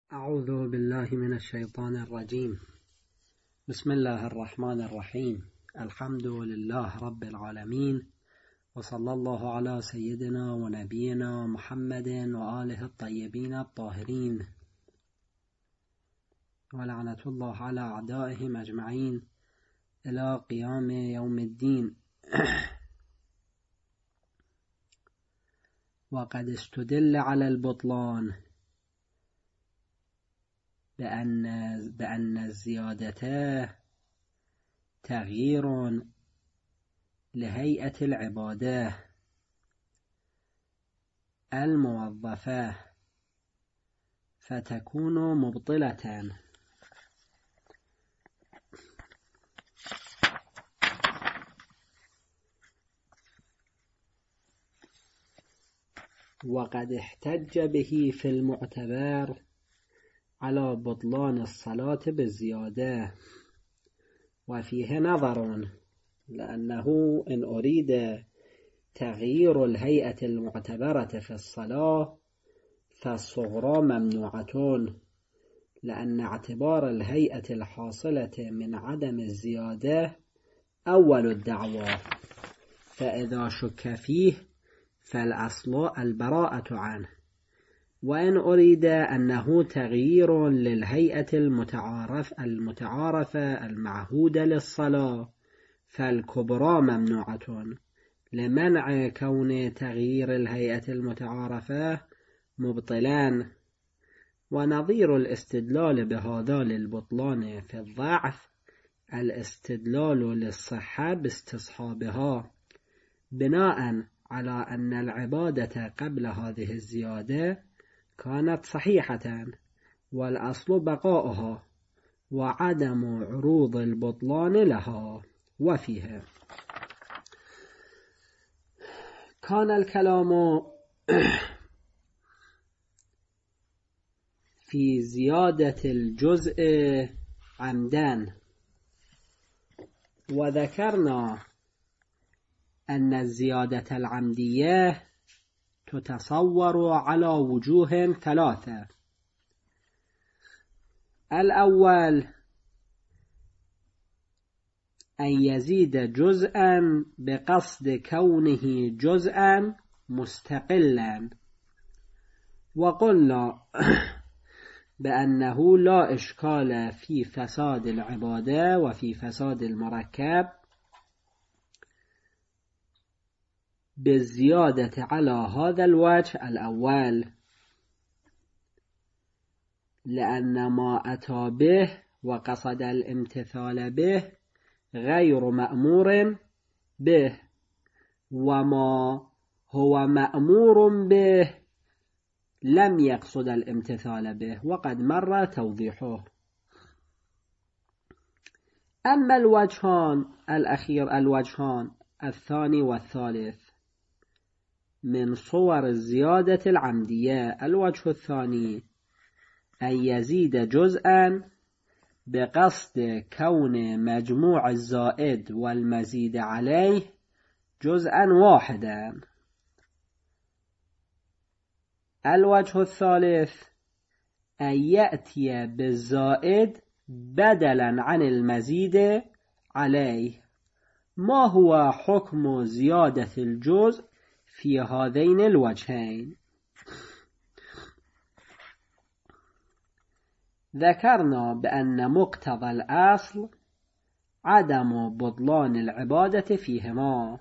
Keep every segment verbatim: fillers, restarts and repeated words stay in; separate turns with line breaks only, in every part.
أعوذ بالله من الشيطان الرجيم. بسم الله الرحمن الرحيم. الحمد لله رب العالمين، وصلى الله على سيدنا ونبينا محمد وآله الطيبين الطاهرين، ولعنة الله على أعدائهم أجمعين إلى قيام يوم الدين. وقد استدل على البطلان بأن, بأن الزيادة تغيير لهيئة العبادة الموظفة فتكون مبطلة. وقد احتج به في المعتبر على بطلان الصلاة بالزيادة، وفيه نظر، لأنه إن أريد تغيير الهيئة المعتبرة في الصلاة فالصغرى ممنوعة، لأن اعتبار الهيئة الحاصلة من عدم الزيادة أول الدعوة، فإذا شك فيه فالأصل البراءة عنه. وإن أريد أنه تغيير للهيئة المتعارف المتعارفة المعهودة للصلاة فالكبرى ممنوعة، لمنع كون تغيير الهيئة المتعارفة مبطلان. ونظير الاستدلال بهذا للبطلان في الضعف الاستدلال للصحة باستصحابها، بناء على أن العبادة قبل هذه الزيادة كانت صحيحة والأصل بقاؤها وعدم عروض البطلان لها. وفيها كان الكلام في زيادة الجزء عمدا، وذكرنا أن الزيادة العمدية تتصور على وجوه ثلاثة. الأول أن يزيد جزءا بقصد كونه جزءا مستقلا، وقلنا بأنه لا إشكال في فساد العبادة وفي فساد المركب بالزيادة على هذا الوجه الأول، لأن ما أتى به وقصد الامتثال به غير مأمور به، وما هو مأمور به لم يقصد الامتثال به، وقد مر توضيحه. أما الوجهان الأخير الوجهان الثاني والثالث من صور الزيادة العمدية، الوجه الثاني أن يزيد جزءا بقصد كون مجموع الزائد والمزيد عليه جزءا واحدا. الوجه الثالث أن يأتي بالزائد بدلا عن المزيد عليه. ما هو حكم زيادة الجزء في هذين الوجهين؟ ذكرنا بأن مقتضى الأصل عدم بطلان العبادة فيهما،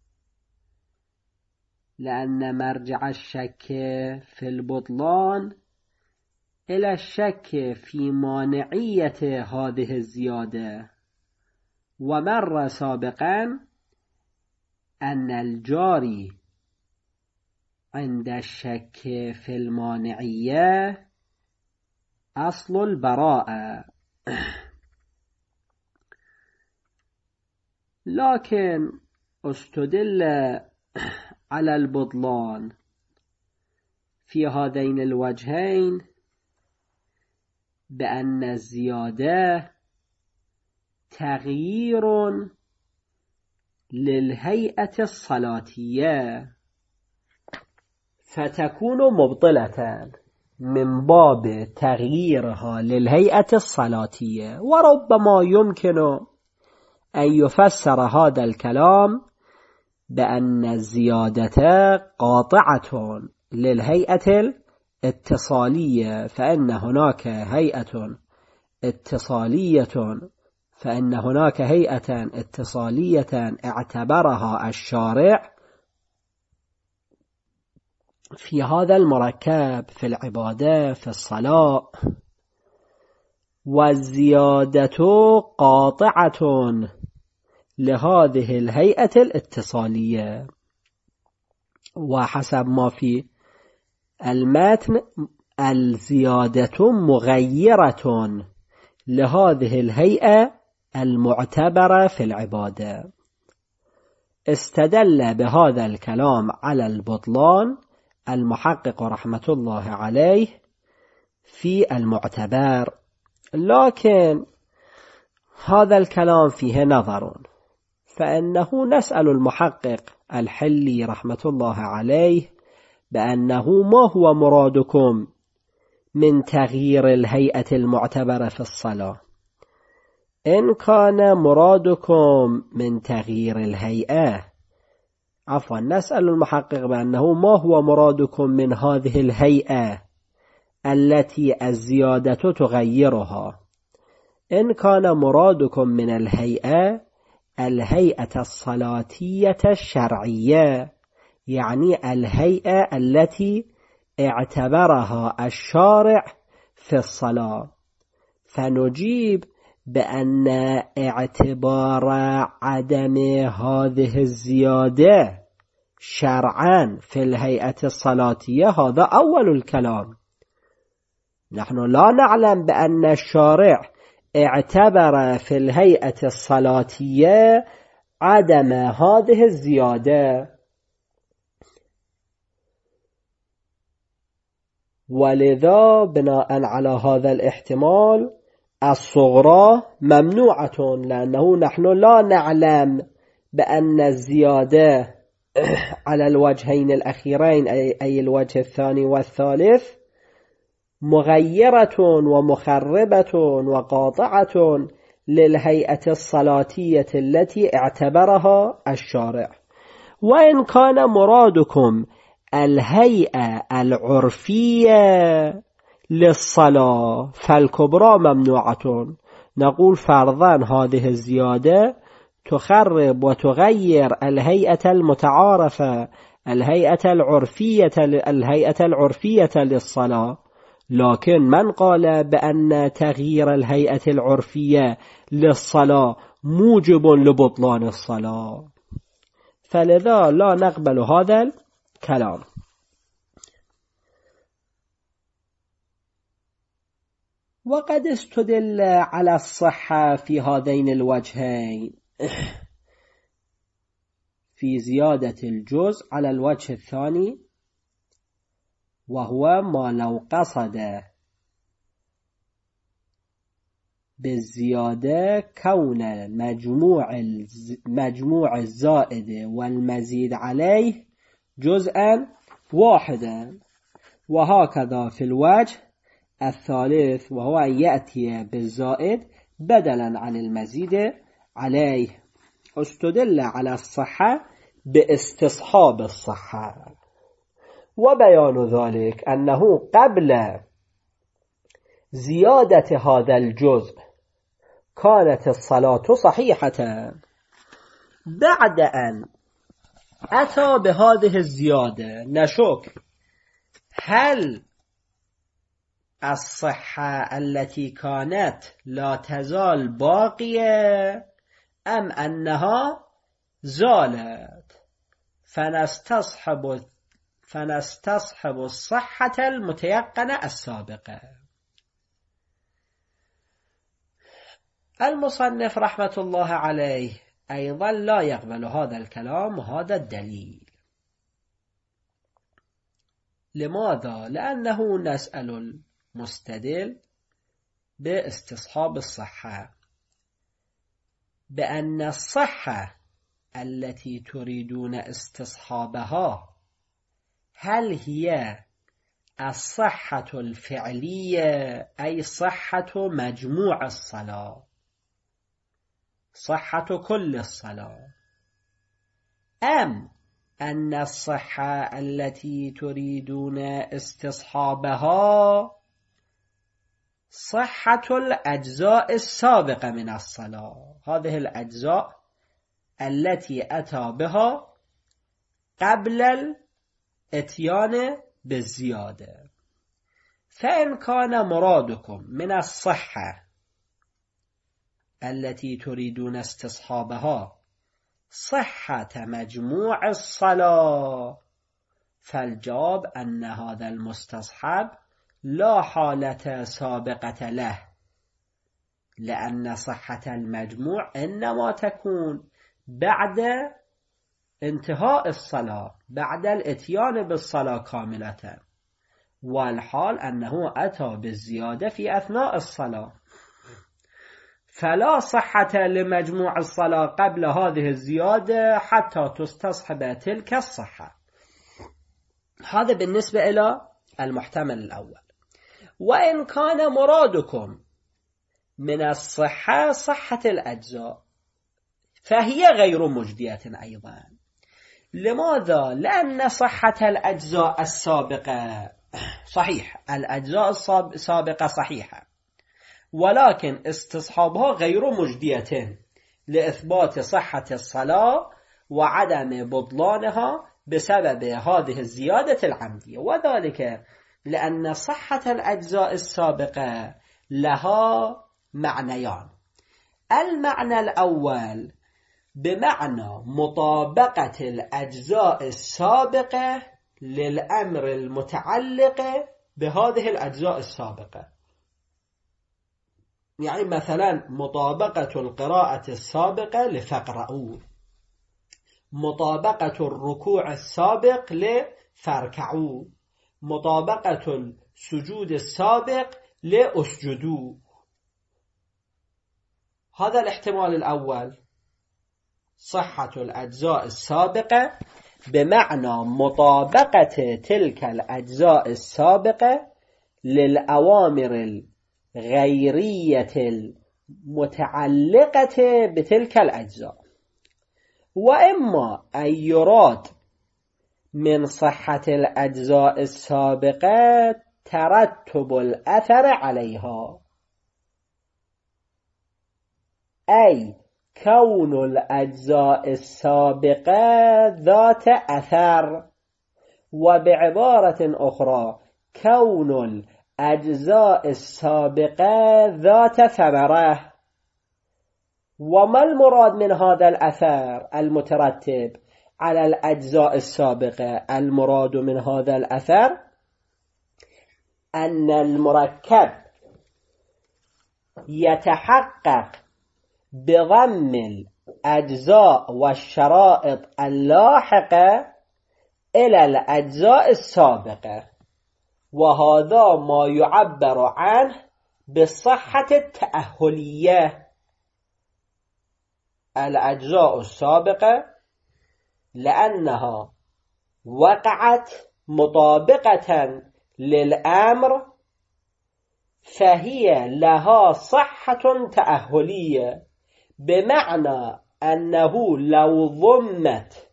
لأن مرجع الشك في البطلان إلى الشك في مانعية هذه الزيادة. ومر سابقا أن الجاري عند الشك في المانعية أصل البراءة، لكن استدل على البطلان في هذين الوجهين بأن الزيادة تغيير للهيئة الصلاتية فتكون مبطلة، من باب تغييرها للهيئة الصلاتية. وربما يمكن أن يفسر هذا الكلام بأن الزيادة قاطعة للهيئة الاتصالية، فإن هناك هيئة اتصالية فإن هناك هيئة اتصالية اعتبرها الشارع في هذا المركب في العبادة في الصلاة، والزيادة قاطعة لهذه الهيئة الاتصالية. وحسب ما في المتن الزيادة مغيرة لهذه الهيئة المعتبرة في العبادة. استدل بهذا الكلام على البطلان المحقق رحمة الله عليه في المعتبر، لكن هذا الكلام فيه نظر، فإنه نسأل المحقق الحلي رحمة الله عليه بأنه ما هو مرادكم من تغيير الهيئة المعتبرة في الصلاة؟ إن كان مرادكم من تغيير الهيئة عفوا نسأل المحقق بأنه ما هو مرادكم من هذه الهيئة التي الزيادة تغيرها؟ إن كان مرادكم من الهيئة الهيئة الصلاتية الشرعية، يعني الهيئة التي اعتبرها الشارع في الصلاة، فنجيب بأن اعتبار عدم هذه الزيادة شرعا في الهيئة الصلاتية هذا أول الكلام. نحن لا نعلم بأن الشارع اعتبر في الهيئة الصلاتية عدم هذه الزيادة، ولذا بناء على هذا الاحتمال الصغرى ممنوعة، لأنه نحن لا نعلم بأن الزيادة على الوجهين الأخيرين أي الوجه الثاني والثالث مغيرة ومخربة وقاطعة للهيئة الصلاتية التي اعتبرها الشارع. وإن كان مرادكم الهيئة العرفية للصلاة فالكبرى ممنوعة، نقول فرضا هذه الزيادة تخرب وتغير الهيئة المتعارفة الهيئة العرفية الهيئة العرفية للصلاة، لكن من قال بأن تغيير الهيئة العرفية للصلاة موجب لبطلان الصلاة؟ فلذا لا نقبل هذا الكلام. وقد استدل على الصحة في هذين الوجهين في زيادة الجزء على الوجه الثاني، وهو ما لو قصد بالزيادة كون مجموع مجموع الزائد والمزيد عليه جزءا واحدا، وهكذا في الوجه الثالث وهو أن يأتي بالزائد بدلا عن المزيد عليه. استدل على الصحة باستصحاب الصحة، وبيان ذلك أنه قبل زيادة هذا الجزء كانت الصلاة صحيحة، بعد أن أتى بهذه الزيادة نشك هل الصحة التي كانت لا تزال باقية أم أنها زالت، فنستصحب فنستصحب الصحة المتيقنة السابقة. المصنف رحمة الله عليه أيضا لا يقبل هذا الكلام وهذا الدليل. لماذا؟ لأنه نسأل المستدل باستصحاب الصحة بأن الصحة التي تريدون استصحابها هل هي الصحة الفعلية أي صحة مجموع الصلاة، صحة كل الصلاة، أم أن الصحة التي تريدون استصحابها صحة الأجزاء السابقة من الصلاة، هذه الأجزاء التي أتى بها قبل الاتيان بالزيادة. فإن كان مرادكم من الصحة التي تريدون استصحابها صحة مجموع الصلاة، فالجواب أن هذا المستصحب لا حالة سابقة له، لأن صحة المجموع إنما تكون بعد انتهاء الصلاة، بعد الاتيان بالصلاة كاملة، والحال أنه أتى بالزيادة في أثناء الصلاة، فلا صحة لمجموع الصلاة قبل هذه الزيادة حتى تستصحب تلك الصحة. هذا بالنسبة إلى المحتمل الأول. وإن كان مرادكم من الصحة صحة الأجزاء فهي غير مجدية أيضا. لماذا؟ لأن صحة الأجزاء السابقة صحيح، الأجزاء السابقة صحيحة، ولكن استصحابها غير مجدية لإثبات صحة الصلاة وعدم بطلانها بسبب هذه الزيادة العمدية، وذلك لأن صحة الأجزاء السابقة لها معنيان. المعنى الأول بمعنى مطابقة الأجزاء السابقة للأمر المتعلق بهذه الأجزاء السابقة، يعني مثلا مطابقة القراءة السابقة لفقرؤوا، مطابقة الركوع السابق لفركعوا، مطابقة السجود السابق لأسجدوا. هذا الاحتمال الأول، صحة الأجزاء السابقة بمعنى مطابقة تلك الأجزاء السابقة للأوامر الغيرية المتعلقة بتلك الأجزاء. وإما أن يراد من صحة الأجزاء السابقة ترتب الأثر عليها، أي كون الأجزاء السابقة ذات أثر، وبعبارة أخرى كون الأجزاء السابقة ذات ثمرة. وما المراد من هذا الأثر المترتب على الأجزاء السابقة؟ المراد من هذا الأثر أن المركب يتحقق بضم الأجزاء والشرائط اللاحقة إلى الأجزاء السابقة، وهذا ما يعبر عنه بالصحة التأهلية. الأجزاء السابقة لأنها وقعت مطابقة للأمر فهي لها صحة تأهلية، بمعنى أنه لو ضمت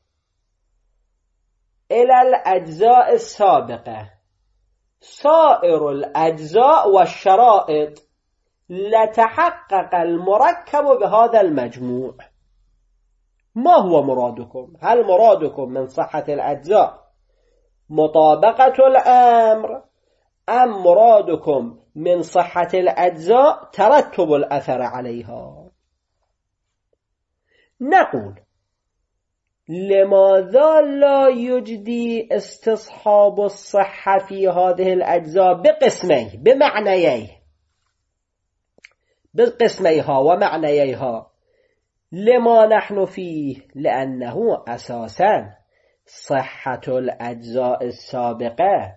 إلى الأجزاء السابقة سائر الأجزاء والشرائط لتحقق المركب بهذا المجموع. ما هو مرادكم؟ هل مرادكم من صحة الأجزاء مطابقة الأمر، أم مرادكم من صحة الأجزاء ترتب الأثر عليها؟ نقول لماذا لا يجدي استصحاب الصحة في هذه الأجزاء بقسميه بمعنييه بقسميها ومعنييها لما نحن فيه؟ لأنه أساسا صحة الأجزاء السابقة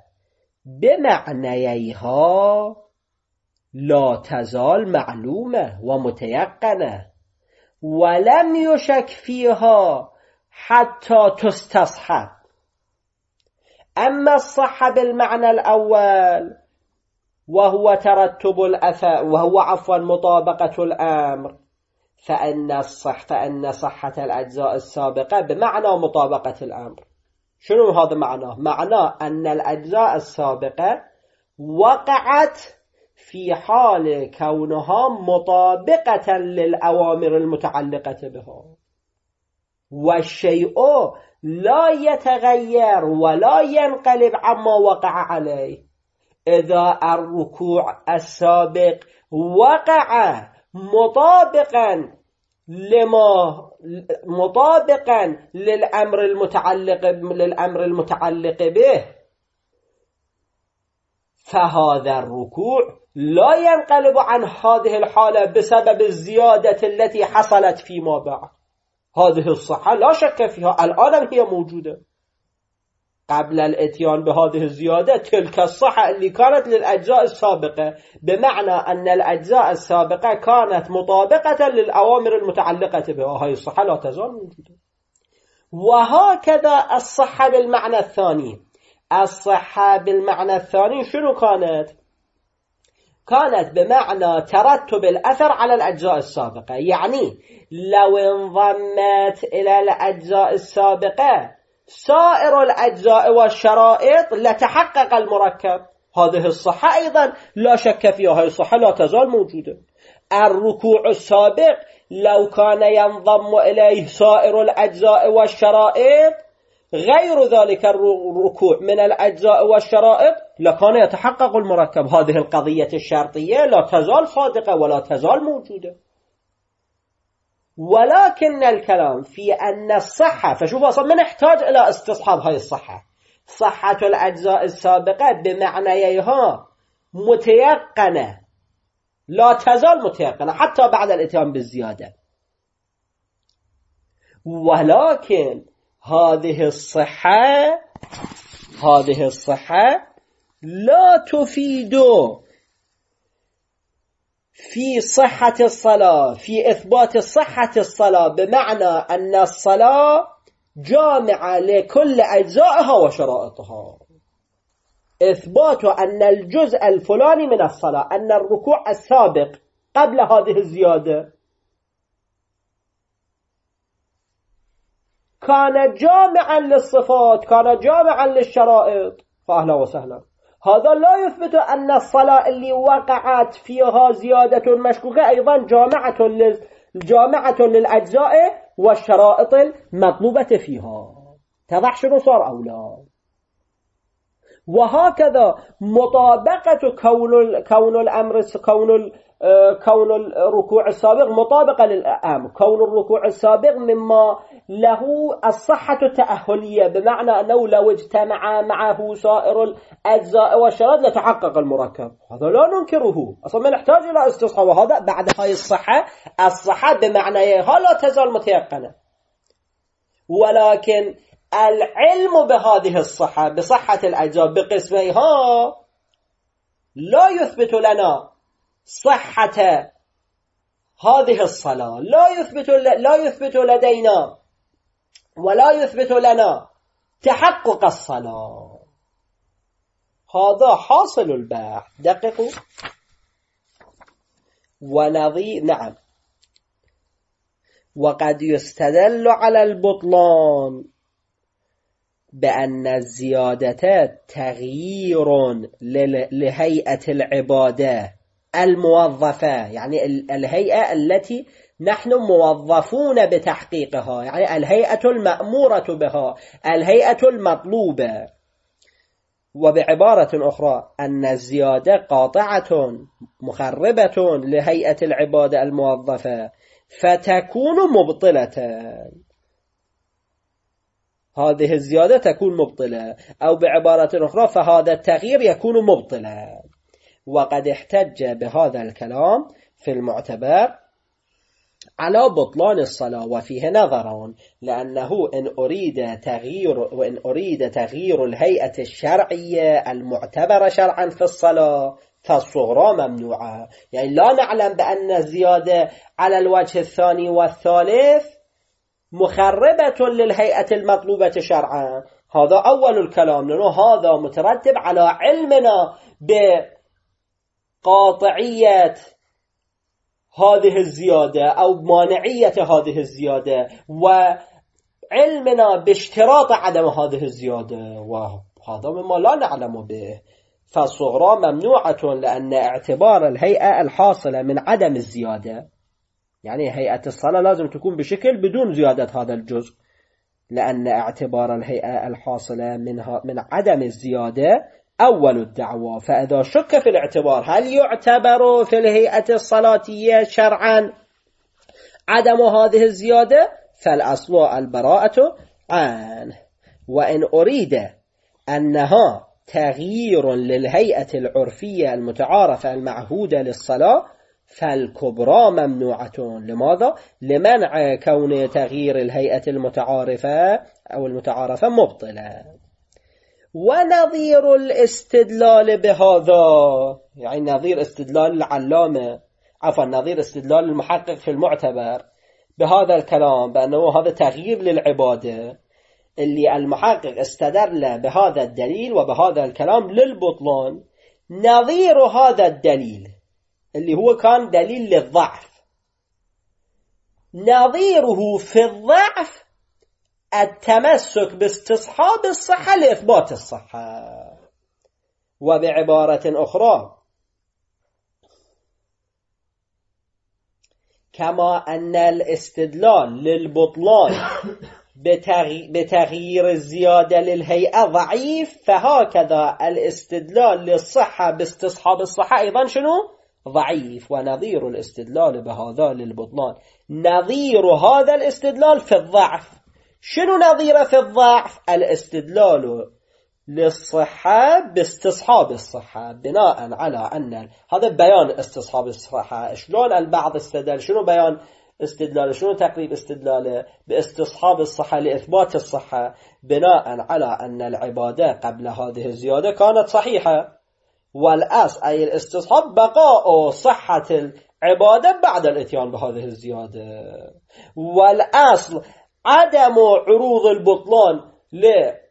بمعنييها لا تزال معلومة ومتيقنة، ولم يشك فيها حتى تستصحب. أما الصحة بالمعنى الأول وهو ترتب الأثر وهو عفوا مطابقة الأمر فإن الصح فإن صحة الأجزاء السابقة بمعنى مطابقة الأمر. شنو هذا معناه؟ معناه أن الأجزاء السابقة وقعت في حال كونها مطابقة للأوامر المتعلقة بها، والشيء لا يتغير ولا ينقلب عما وقع عليه. إذا الركوع السابق وقع مطابقا لما مطابقا للأمر المتعلق للأمر المتعلق به، فهذا الركوع لا ينقلب عن هذه الحالة بسبب الزيادة التي حصلت فيما بعد. هذه الصحة لا شك فيها، الآن هي موجودة. قبل الاتيان بهذه الزيادة تلك الصحة اللي كانت للأجزاء السابقة، بمعنى أن الأجزاء السابقة كانت مطابقة للأوامر المتعلقة بها، هذه الصحة لا تزال موجودة. وهكذا الصحة بالمعنى الثاني. الصحة بالمعنى الثاني شنو كانت؟ كانت بمعنى ترتب الأثر على الأجزاء السابقة. يعني لو انضمت إلى الأجزاء السابقة سائر الأجزاء والشرائط لتحقق المركب. هذه الصحة أيضا لا شك فيها، هذه الصحة لا تزال موجودة. الركوع السابق لو كان ينضم إليه سائر الأجزاء والشرائط غير ذلك الركوع من الأجزاء والشرائط لكان يتحقق المركب. هذه القضية الشرطية لا تزال صادقة ولا تزال موجودة. ولكن الكلام في أن الصحة، فشوف أصلا من نحتاج إلى استصحاب هاي الصحة. صحة الأجزاء السابقة بمعنيها متيقنة، لا تزال متيقنة حتى بعد الاتيان بالزيادة. ولكن هذه الصحة هذه الصحة لا تفيد في صحة الصلاة، في إثبات صحة الصلاة، بمعنى أن الصلاة جامعة لكل أجزائها وشرائطها. إثبات أن الجزء الفلاني من الصلاة، أن الركوع السابق قبل هذه الزيادة كان جامعا للصفات، كان جامعا للشرائط، فأهلا وسهلا. هذا لا يثبت أن الصلاة اللي وقعت فيها زيادة مشكوكة أيضا جامعة جامعة للأجزاء والشرائط المطلوبة فيها. تضح شنو صار أو لا؟ وهكذا مطابقة كون كون الأمر كون كون الركوع السابق مطابقة للأمر، كون الركوع السابق مما له الصحة التأهلية، بمعنى أنه لو اجتمع معه سائر الأجزاء والشرائط لتحقق المركب. هذا لا ننكره، أصلا ما نحتاج إلى استصحاب. وهذا بعد هاي الصحة، الصحة بمعنيها لا تزال متيقنة. ولكن العلم بهذه الصحة، بصحة الأجزاء بقسميها، لا يثبت لنا صحة هذه الصلاة، لا يثبت لا يثبت لدينا ولا يثبت لنا تحقق الصلاة. هذا حاصل البحث. دققوا. ونظير نعم وقد يستدل على البطلان بأن الزيادة تغيير لهيئة العبادة الموظفة، يعني الهيئة التي نحن موظفون بتحقيقها، يعني الهيئة المأمورة بها، الهيئة المطلوبة. وبعبارة أخرى أن الزيادة قاطعة مخربة لهيئة العبادة الموظفة فتكون مبطلة. هذه الزيادة تكون مبطلة، أو بعبارة أخرى فهذا التغيير يكون مبطلا. وقد احتج بهذا الكلام في المعتبر على بطلان الصلاة، وفيه نظران، لأنه إن أريد تغيير وإن أريد تغيير الهيئة الشرعية المعتبرة شرعا في الصلاة فالصغرى ممنوعة. يعني لا نعلم بأن الزيادة على الوجه الثاني والثالث مخربة للهيئة المطلوبة شرعا، هذا أول الكلام، لأنه هذا مترتب على علمنا بقاطعية هذه الزيادة أو مانعية هذه الزيادة، وعلمنا باشتراط عدم هذه الزيادة، وهذا مما لا نعلم به. فالصغرى ممنوعة لأن اعتبار الهيئة الحاصلة من عدم الزيادة، يعني هيئة الصلاة لازم تكون بشكل بدون زيادة هذا الجزء، لأن اعتبار الهيئة الحاصلة منها من عدم الزيادة أول الدعوة. فإذا شك في الاعتبار هل يعتبر في الهيئة الصلاتية شرعا عدم هذه الزيادة، فالأصل البراءة عنه. وإن أريد أنها تغيير للهيئة العرفية المتعارفة المعهودة للصلاة فالكبرى ممنوعة. لماذا؟ لمنع كون تغيير الهيئة المتعارفة أو المتعارفة مبطلة. ونظير الاستدلال بهذا، يعني نظير استدلال العلامة عفوا نظير استدلال المحقق في المعتبر بهذا الكلام بأنه هذا تغيير للعبادة، اللي المحقق استدل بهذا الدليل وبهذا الكلام للبطلان. نظير هذا الدليل اللي هو كان دليل للضعف، نظيره في الضعف التمسك باستصحاب الصحة لإثبات الصحة. وبعبارة أخرى، كما أن الاستدلال للبطلان بتغيير الزيادة للهيئة ضعيف، فهكذا الاستدلال للصحة باستصحاب الصحة أيضا شنو؟ ضعيف. ونظير الاستدلال بهذا للبطلان نظير هذا الاستدلال في الضعف. شنو نظيره في الضعف؟ الاستدلال للصحة باستصحاب الصحة، بناء على أن هذا بيان استصحاب الصحة. شلون البعض استدل؟ شنو بيان استدلال؟ شنو تقريب استدلاله؟ باستصحاب الصحة لإثبات الصحة، بناء على أن العبادة قبل هذه الزيادة كانت صحيحة، والأصل أي الاستصحاب بقاء صحة العبادة بعد الاتيان بهذه الزيادة، والأصل عدم عروض البطلان لهذه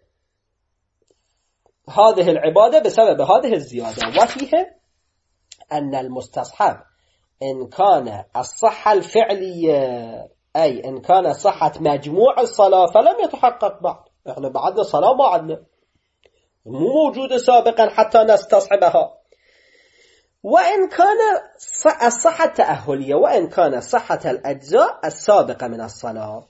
العبادة بسبب هذه الزيادة. وفيه أن المستصحب إن كان الصحة الفعلية، أي إن كان صحة مجموع الصلاة فلم يتحقق بعد، إحنا بعدنا صلاة ما عدنا، مو موجودة سابقا حتى نستصحبها. وإن كان الصحة التأهلية، وإن كان صحة الأجزاء السابقة من الصلاة،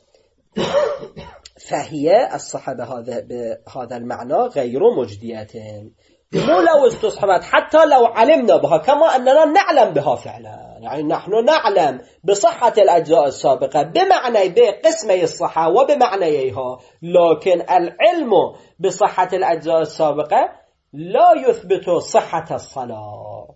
فهي الصحة بهذا, بهذا المعنى غير مجدية، مو لو استصحبت حتى لو علمنا بها، كما أننا نعلم بها فعلا. يعني نحن نعلم بصحة الأجزاء السابقة بمعنى بقسمي الصحة وبمعنيها، لكن العلم بصحة الأجزاء السابقة لا يثبت صحة الصلاة،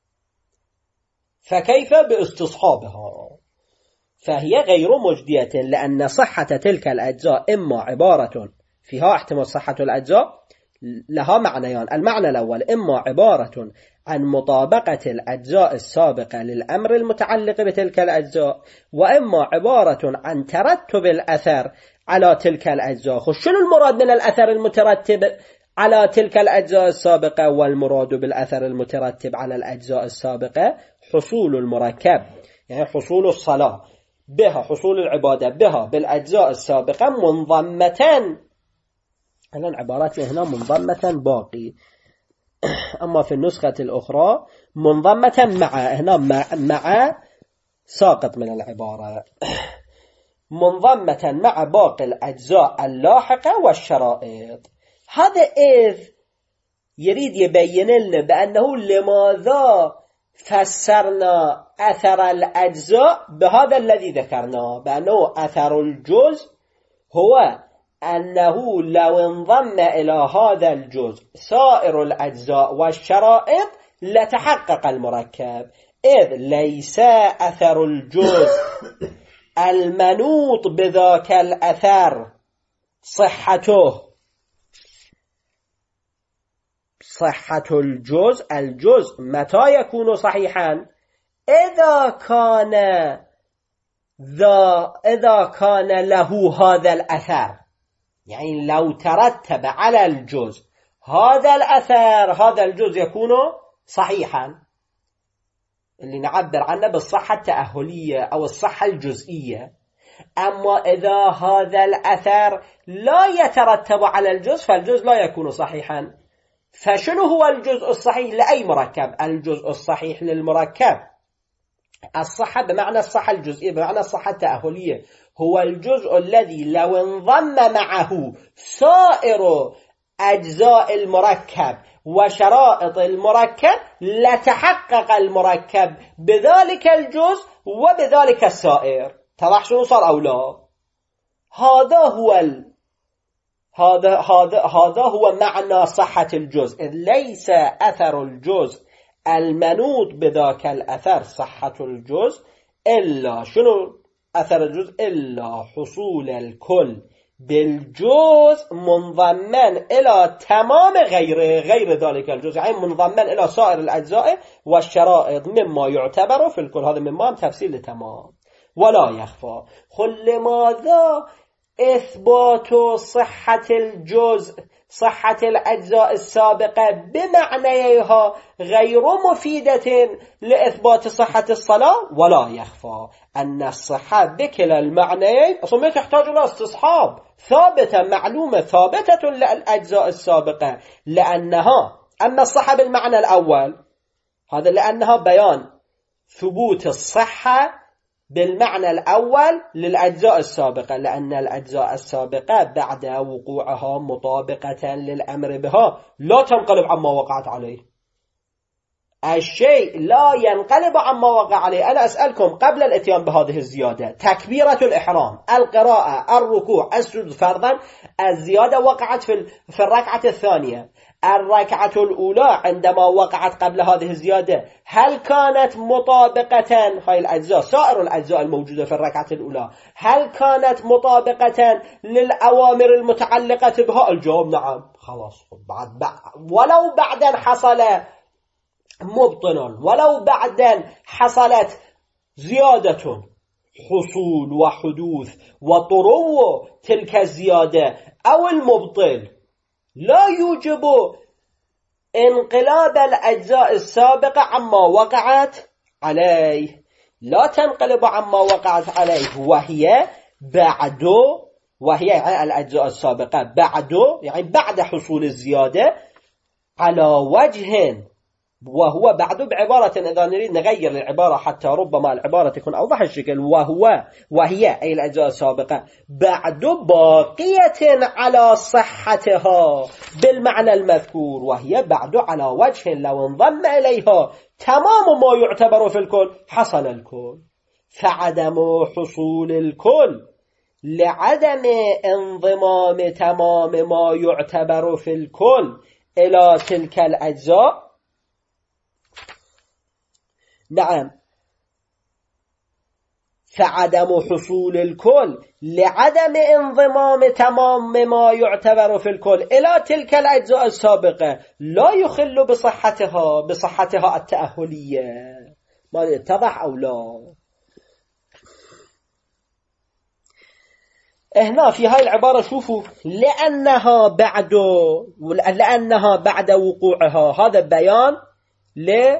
فكيف باستصحابها؟ فهي غير مجدية، لأن صحة تلك الأجزاء إما عبارة فيها احتمال صحة الأجزاء لها معنيان. المعنى الأول إما عبارة عن مطابقة الأجزاء السابقة للأمر المتعلق بتلك الأجزاء، وإما عبارة عن ترتب الأثر على تلك الأجزاء. شنو المراد من الأثر المترتب على تلك الأجزاء السابقة؟ والمراد بالأثر المترتب على الأجزاء السابقة حصول المركب، يعني حصول الصلاة بها، حصول العبادة بها بالأجزاء السابقة منضمة. الآن عبارات هنا منضمة باقي، أما في النسخة الأخرى منضمة مع، هنا مع, مع ساقط من العبارة، منضمة مع باقي الأجزاء اللاحقة والشرائط. هذا إذ يريد يبين لنا بأنه لماذا فسرنا أثر الأجزاء بهذا الذي ذكرناه، بأنه أثر الجزء هو أنه لو انضم إلى هذا الجزء سائر الأجزاء والشرائط لتحقق المركب، إذ ليس أثر الجزء المنوط بذاك الأثر صحته، صحة الجزء، الجزء متى يكون صحيحا؟ إذا كان ذا إذا كان له هذا الأثر، يعني لو ترتب على الجزء هذا الأثر هذا الجزء يكون صحيحا، اللي نعبر عنه بالصحة التأهلية أو الصحة الجزئية. أما إذا هذا الأثر لا يترتب على الجزء فالجزء لا يكون صحيحا. فشنو هو الجزء الصحيح لأي مركب؟ الجزء الصحيح للمركب الصحة بمعنى الصحة الجزئية بمعنى الصحة التأهلية هو الجزء الذي لو انضم معه سائر أجزاء المركب وشرائط المركب لتحقق المركب بذلك الجزء وبذلك السائر. تضح شنو صار أو لا؟ هذا هو ال... هذا هذا هذا هو معنى صحة الجزء. ليس أثر الجزء المنوط بذاك الأثر صحة الجزء إلا شنو أثر الجزء إلا حصول الكل بالجزء منضمن إلى تمام غيره غير ذلك الجزء، يعني منضمن إلى سائر الأجزاء والشرائط مما يعتبر في الكل. هذا مما هم تفصيل تمام ولا يخفى. خل لماذا إثبات صحة الجزء صحة الأجزاء السابقة بمعنيها غير مفيدة لإثبات صحة الصلاة؟ ولا يخفى أن الصحة بكلا المعنيين أصلا ما تحتاج إلى استصحاب، ثابتة معلومة ثابتة للأجزاء السابقة، لأنها أما الصحة بالمعنى الأول هذا لأنها بيان ثبوت الصحة بالمعنى الأول للأجزاء السابقة، لأن الأجزاء السابقة بعد وقوعها مطابقة للأمر بها لا تنقلب عما وقعت عليه. الشيء لا ينقلب عما وقع عليه. أنا أسألكم قبل الاتيان بهذه الزيادة، تكبيرة الإحرام، القراءة، الركوع، السجود فرضا، الزيادة وقعت في في الركعة الثانية. الركعة الأولى عندما وقعت قبل هذه الزيادة هل كانت مطابقة هاي الأجزاء سائر الأجزاء الموجودة في الركعة الأولى هل كانت مطابقة للأوامر المتعلقة بها؟ الجواب نعم. خلاص بعد, بعد ولو بعدا حصل مبطل ولو بعدا حصلت زيادة حصول وحدوث وطرو تلك الزيادة أو المبطل لا يوجب انقلاب الأجزاء السابقة عما وقعت عليه، لا تنقلب عما وقعت عليه، وهي بعد وهي يعني الأجزاء السابقة بعد يعني بعد حصول الزيادة على وجه، وهو بعد بعبارة إذا نريد نغير العبارة حتى ربما العبارة تكون أوضح الشكل، وهو وهي أي الأجزاء السابقة بعد باقية على صحتها بالمعنى المذكور، وهي بعد على وجه لو انضم إليها تمام ما يعتبر في الكل حصل الكل. فعدم حصول الكل لعدم انضمام تمام ما يعتبر في الكل إلى تلك الأجزاء. نعم، فعدم حصول الكل لعدم انضمام تمام ما يعتبر في الكل إلى تلك الأجزاء السابقة لا يخل بصحتها بصحتها التأهلية. ما يتضح أو لا؟ هنا في هاي العبارة شوفوا لأنها بعد لأنها بعد وقوعها، هذا بيان ل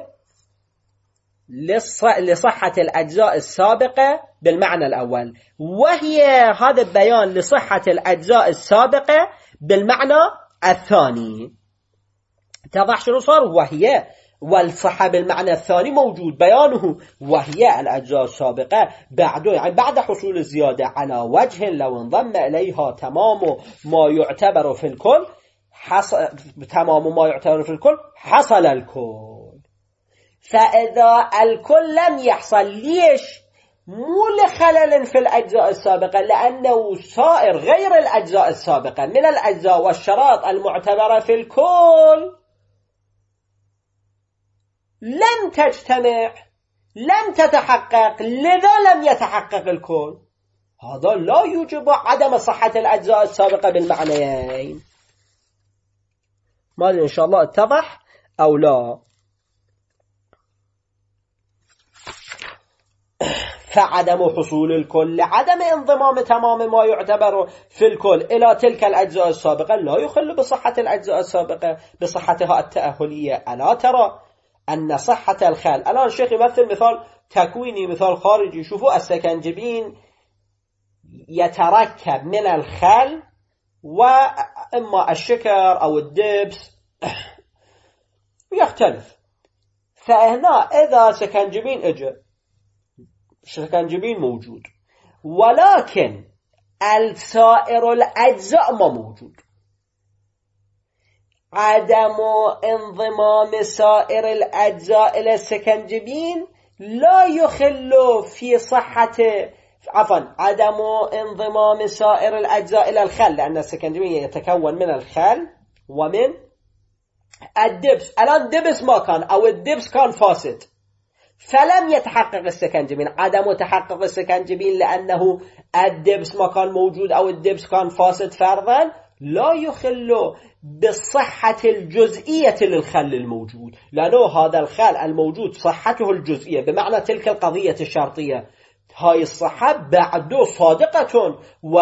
لصحة الأجزاء السابقة بالمعنى الأول، وهي هذا البيان لصحة الأجزاء السابقة بالمعنى الثاني. تضح شنو صار؟ وهي والصحة بالمعنى الثاني موجود بيانه، وهي الأجزاء السابقة بعد يعني بعد حصول الزيادة على وجه لو انضم إليها تمام ما يعتبر في الكل حصل تمام ما يعتبر في الكل حصل الكل. فإذا الكل لم يحصل ليش؟ مو لخلل في الأجزاء السابقة، لأنه سائر غير الأجزاء السابقة من الأجزاء والشرائط المعتبرة في الكل لم تجتمع لم تتحقق، لذا لم يتحقق الكل. هذا لا يوجب عدم صحة الأجزاء السابقة بالمعنيين. ما إن شاء الله اتضح أو لا؟ فعدم حصول الكل عدم انضمام تمام ما يعتبر في الكل إلى تلك الأجزاء السابقة لا يخل بصحة الأجزاء السابقة بصحتها التأهلية. ألا ترى أن صحة الخل، الآن الشيخ يمثل مثال تكويني، مثال خارجي. شوفوا السكنجبين يتركب من الخل وإما الشكر أو الدبس يختلف. فهنا إذا سكنجبين اجى، سكنجبين موجود ولكن السائر الأجزاء ما موجود، عدم انضمام سائر الأجزاء إلى السكنجبين لا يخل في صحة، عفوا عدم انضمام سائر الأجزاء إلى الخل، لأن السكنجبين يتكون من الخل ومن الدبس. الآن دبس ما كان أو الدبس كان فاسد فلم يتحقق السكنجبين. عدم تحقق السكنجبين لأنه الدبس ما كان موجود أو الدبس كان فاسد فرضا لا يخل بالصحة الجزئية للخل الموجود، لأنه هذا الخل الموجود صحته الجزئية بمعنى تلك القضية الشرطية، هاي الصحة بعده صادقة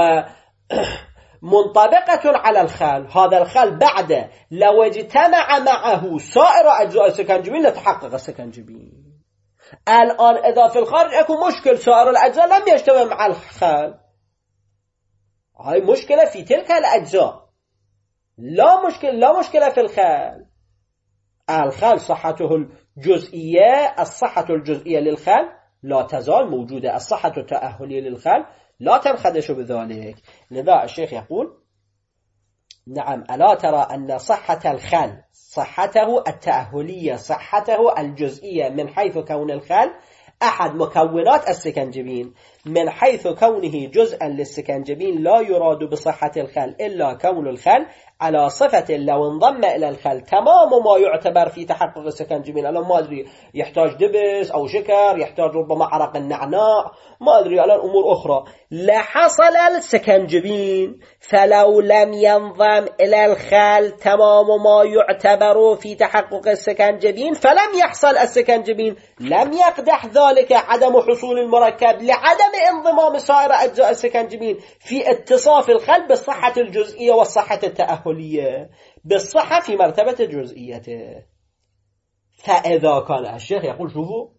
ومنطبقة على الخل. هذا الخل بعده لو اجتمع معه سائر أجزاء السكنجبين لتحقق السكنجبين. الآن إذا في الخارج أكو مشكل، سائر الأجزاء لم يجتمع مع الخل، هاي مشكلة في تلك الأجزاء، لا مشكلة لا مشكلة في الخل. الخل صحته الجزئية، الصحة الجزئية للخل لا تزال موجودة، الصحة التأهلية للخل لا تنخدش بذلك. لذا الشيخ يقول نعم ألا ترى أن صحة الخل صحته التأهلية صحته الجزئية من حيث كون الخل أحد مكونات السكنجبين، من حيث كونه جزءا للسكنجبين لا يراد بصحة الخل إلا كون الخل على صفة لو انضم إلى الخل تمام ما يعتبر في تحقق السكنجبين. أنا ما أدري يحتاج دبس أو شكر، يحتاج ربما عرق النعناع، ما أدري الآن أمور أخرى، لحصل السكنجبين. فلو لم ينضم إلى الخل تمام ما يعتبر في تحقق السكنجبين فلم يحصل السكنجبين، لم يقدح ذلك عدم حصول المركب لعدم انضمام سائر أجزاء السكنجبين في اتصاف الخل بالصحة الجزئية والصحة التأهلية، بالصحة في مرتبة الجزئية. فإذا كان الشيخ يقول شوفوا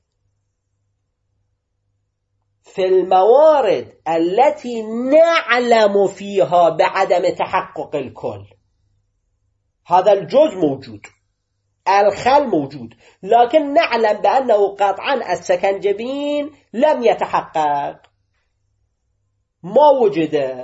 في الموارد التي نعلم فيها بعدم تحقق الكل، هذا الجزء موجود، الخل موجود، لكن نعلم بأنه قطعا السكنجبين لم يتحقق، ما وجد.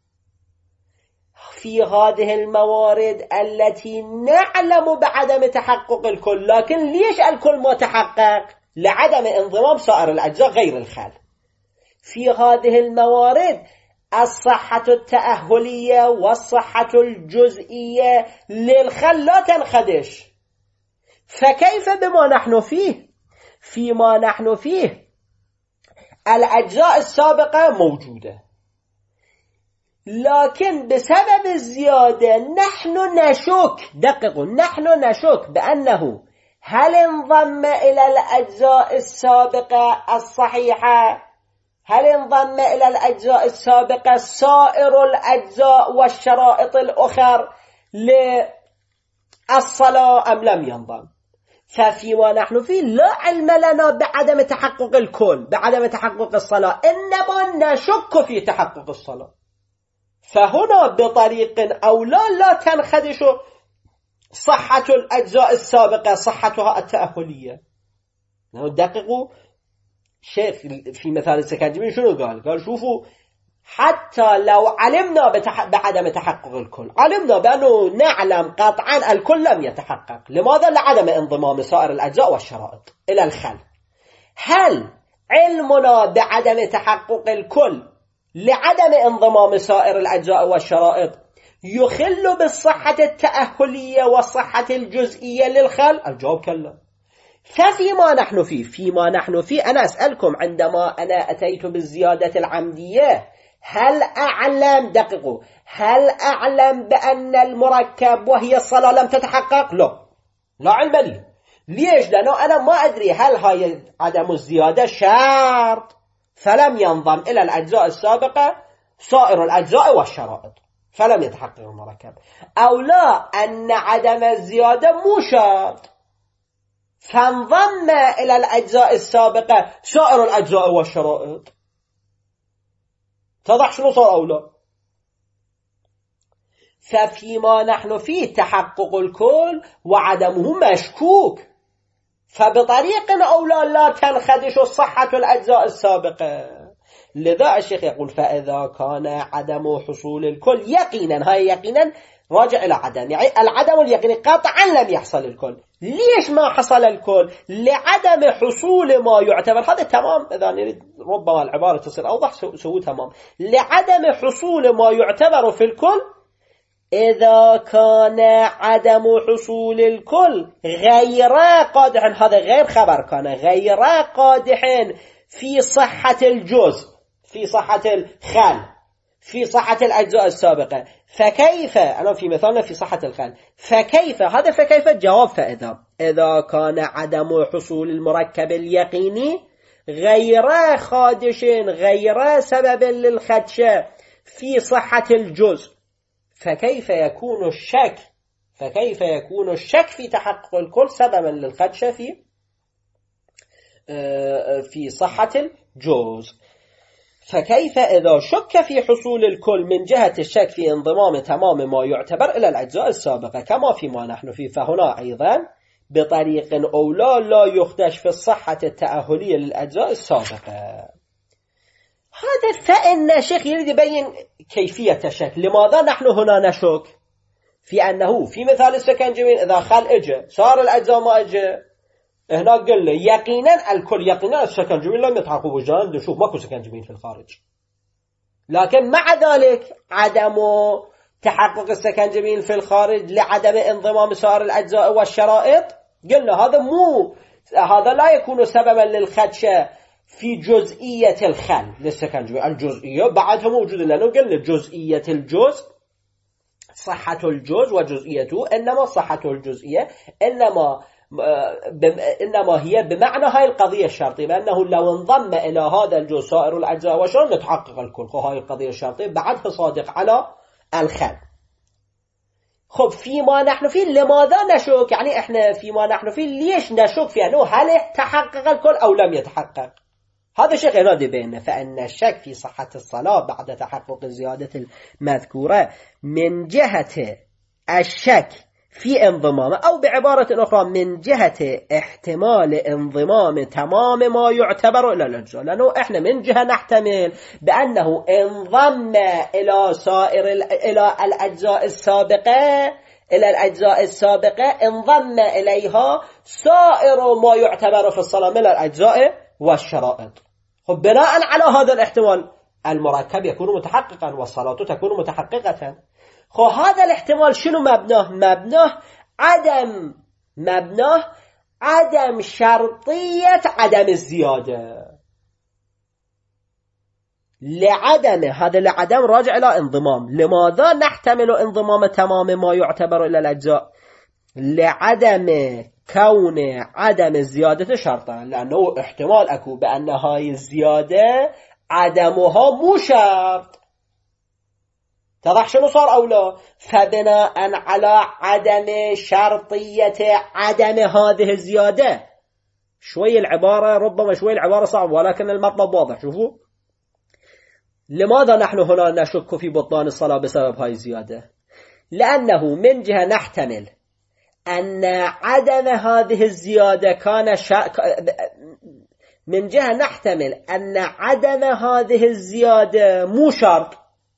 في هذه الموارد التي نعلم بعدم تحقق الكل، لكن ليش الكل ما تحقق؟ لعدم انضمام سائر الأجزاء غير الخل. في هذه الموارد الصحة التأهلية والصحة الجزئية للخل لا تنخدش. فكيف بما نحن فيه؟ فيما نحن فيه الأجزاء السابقة موجودة، لكن بسبب الزيادة نحن نشك، دققوا، نحن نشك بأنه هل انضم إلى الأجزاء السابقة الصحيحة، هل انضم إلى الأجزاء السابقة سائر الأجزاء والشرائط الأخرى للصلاة أم لم ينضم. ففيما نحن فيه لا علم لنا بعدم تحقق الكل، بعدم تحقق الصلاة، إنما نشك في تحقق الصلاة. فهنا بطريق أو لا لا تنخدش صحة الأجزاء السابقة صحتها التأهلية. دققوا شيخ في مثال السكنجبين شنو قال؟ قال شوفوا حتى لو علمنا بتح... بعدم تحقق الكل، علمنا بأنه نعلم قطعا الكل لم يتحقق، لماذا؟ لعدم انضمام سائر الأجزاء والشرائط إلى الخل. هل علمنا بعدم تحقق الكل لعدم انضمام سائر الأجزاء والشرائط يخل بالصحة التأهلية والصحة الجزئية للخل؟ الجواب كلا. ففيما نحن فيه فيما نحن فيه أنا أسألكم عندما أنا أتيت بالزيادة العمدية هل أعلم، دققوا، هل أعلم بأن المركب وهي الصلاة لم تتحقق؟ لا، لا علم لي. ليش؟ لأنه أنا ما أدري هل هاي عدم الزيادة شرط فلم ينضم إلى الأجزاء السابقة سائر الأجزاء والشرائط فلم يتحقق المركب. أو لا، أن عدم الزيادة مو شرط فانضم إلى الأجزاء السابقة سائر الأجزاء والشرائط. تضح شنو صار أو لا؟ ففيما نحن فيه تحقق الكل وعدمه مشكوك، فبطريق أولى لا تنخدش صحة الأجزاء السابقة. لذا الشيخ يقول فإذا كان عدم حصول الكل يقينا، هاي يقينا راجع إلى عدم، يعني العدم اليقيني قطعا لم يحصل الكل. ليش ما حصل الكل؟ لعدم حصول ما يعتبر، هذا تمام، إذا نريد ربما العبارة تصير أوضح سووا تمام. لعدم حصول ما يعتبر في الكل، إذا كان عدم حصول الكل غير قادح، هذا غير خبر، كان غير قادح في صحة الجزء، في صحة الخل، في صحة الأجزاء السابقة، فكيف، أنا في مثالنا في صحة الخل، فكيف، هذا فكيف جواب فإذا إذا كان عدم حصول المركب اليقيني غير خادش، غير سبب للخدشة في صحة الجزء، فكيف يكون الشك فكيف يكون الشك في تحقق الكل سببا للخدشة في في صحة الجزء. فكيف إذا شك في حصول الكل من جهة الشك في انضمام تمام ما يعتبر إلى الأجزاء السابقة كما فيما نحن فيه، فهنا أيضا بطريق أولى لا يخدش في الصحة التأهلية للأجزاء السابقة. هذا فإن الشيخ يريد يبين كيفية الشك. لماذا نحن هنا نشك في أنه في مثال السكنجبين إذا خل إجا صار الأجزاء ما إجا، هنا قل لي يقينا الكل، يقينا السكنجبين لم يتحقق وجدان، نشوف ماكو سكنجبين في الخارج. لكن مع ذلك عدم تحقق السكنجبين في الخارج لعدم انضمام سائر الأجزاء والشرائط، قلنا هذا مو هذا لا يكون سببا للخدشة في جزئية الخل للسكنجبين. الجزئية بعدها موجودة، لأنه قلنا جزئية الجزء صحة الجزء وجزئيته، إنما صحة الجزئية إنما إنما هي بمعنى هاي القضية الشرطية، بأنه لو انضم إلى هذا الجزء سائر الأجزاء والشرائط نتحقق الكل. هاي القضية الشرطية بعدها صادق على الخل. خب فيما نحن فيه لماذا نشك؟ يعني إحنا فيما نحن فيه ليش نشك في أنه هل تحقق الكل أو لم يتحقق؟ هذا شيء غير بيننا. فإن الشك في صحة الصلاة بعد تحقق الزيادة المذكورة من جهة الشك في انضمام، أو بعبارة أخرى من جهة احتمال انضمام تمام ما يعتبر إلى الأجزاء، لأنه إحنا من جهة نحتمل بأنه انضم إلى سائر إلى الأجزاء السابقة إلى الأجزاء السابقة انضم إليها سائر ما يعتبر في الصلاة من الأجزاء والشرائط. خب بناء على هذا الاحتمال المركب يكون متحققا والصلاة تكون متحققة. خب هذا الاحتمال شنو مبناه؟ مبناه عدم مبناه عدم شرطية عدم الزيادة. لعدم هذا لعدم راجع إلى انضمام. لماذا نحتمل انضمام تمام ما يعتبر إلى الأجزاء؟ لعدم كون عدم الزيادة شرطا، لأنه احتمال أكو بأن هاي الزيادة عدمها مو شرط. تضح شنو صار أو لا؟ فبناء على عدم شرطية عدم هذه الزيادة، شوي العبارة ربما شوي العبارة صعبة ولكن المطلب واضح. شوفوا لماذا نحن هنا نشك في بطلان الصلاة بسبب هاي الزيادة؟ لأنه من جهة نحتمل أن عدم هذه الزيادة كان شا... من جهة نحتمل أن عدم هذه الزيادة مو شرط،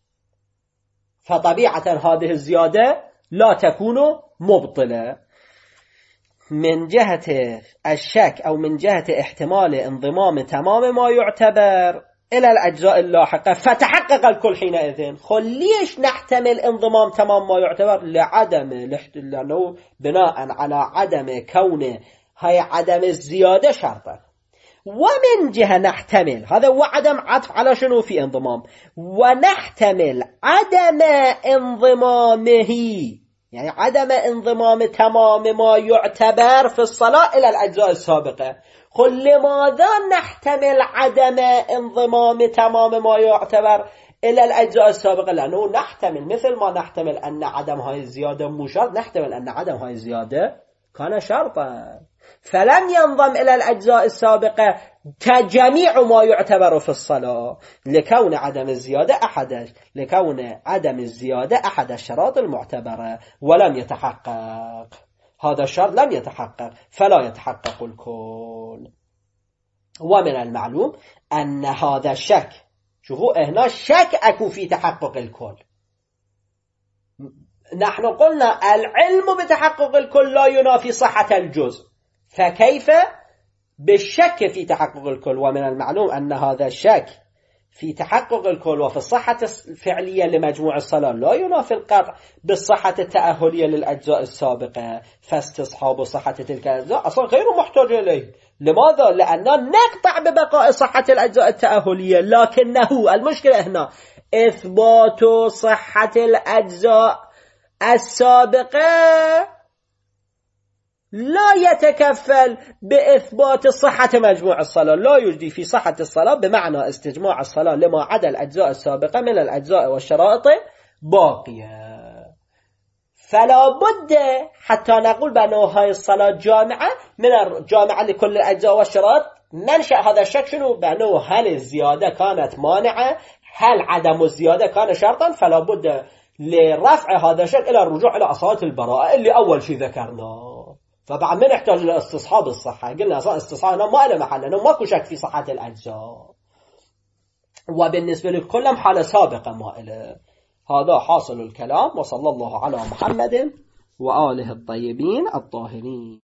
فطبيعة هذه الزيادة لا تكون مبطلة. من جهة الشك أو من جهة احتمال انضمام تمام ما يعتبر إلى الأجزاء اللاحقة فتحقق الكل حينئذ. خل ليش نحتمل انضمام تمام ما يعتبر؟ لعدم لأنه بناء على عدم كونه هي عدم الزيادة شرطا. ومن جهة نحتمل هذا هو عدم عطف على شنو في انضمام، ونحتمل عدم انضمامه يعني عدم انضمام تمام ما يعتبر في الصلاة إلى الأجزاء السابقة. خب لماذا نحتمل عدم انضمام تمام ما يعتبر إلى الأجزاء السابقة؟ لأنه نحتمل مثل ما نحتمل أن عدم هاي الزيادة مو شرط، نحتمل أن عدم هاي الزيادة كان شرطا، فلن ينضم إلى الأجزاء السابقة كجميع ما يعتبر في الصلاة لكون عدم الزيادة أحد لكون عدم الزيادة أحد الشرائط المعتبرة ولم يتحقق هذا الشرط، لم يتحقق فلا يتحقق الكل. ومن المعلوم أن هذا الشك، شوفوا هنا شك أكو في تحقق الكل. نحن قلنا العلم بتحقق الكل لا ينافي صحة الجزء، فكيف بالشك في تحقق الكل؟ ومن المعلوم أن هذا الشك في تحقق الكل وفي الصحة الفعلية لمجموع الصلاة لا ينافي القطع بالصحة التأهلية للأجزاء السابقة، فاستصحاب صحة تلك الأجزاء أصلا غير محتاج إليه. لماذا؟ لأننا نقطع ببقاء صحة الأجزاء التأهلية، لكنه المشكلة هنا إثبات صحة الأجزاء السابقة لا يتكفل بإثبات صحة مجموع الصلاة، لا يجدي في صحة الصلاة بمعنى استجماع الصلاة لما عدا الأجزاء السابقة من الأجزاء والشرائط باقية. فلا بد حتى نقول بأنه هاي الصلاة جامعة من الجامعة لكل الأجزاء والشرائط، منشأ هذا الشك شنو؟ بأنه هل الزيادة كانت مانعة، هل عدم الزيادة كان شرطا؟ فلا بد لرفع هذا الشك إلى الرجوع إلى أصالة البراءة اللي أول شيء ذكرناه. فبعد ما نحتاج لاستصحاب الصحة، قلنا استصحاب ما له محل لأنه ماكو شك في صحة الأجزاء، وبالنسبة لكلهم حالة سابقة ما إله. هذا حاصل الكلام، وصلى الله على محمد وآله الطيبين الطاهرين.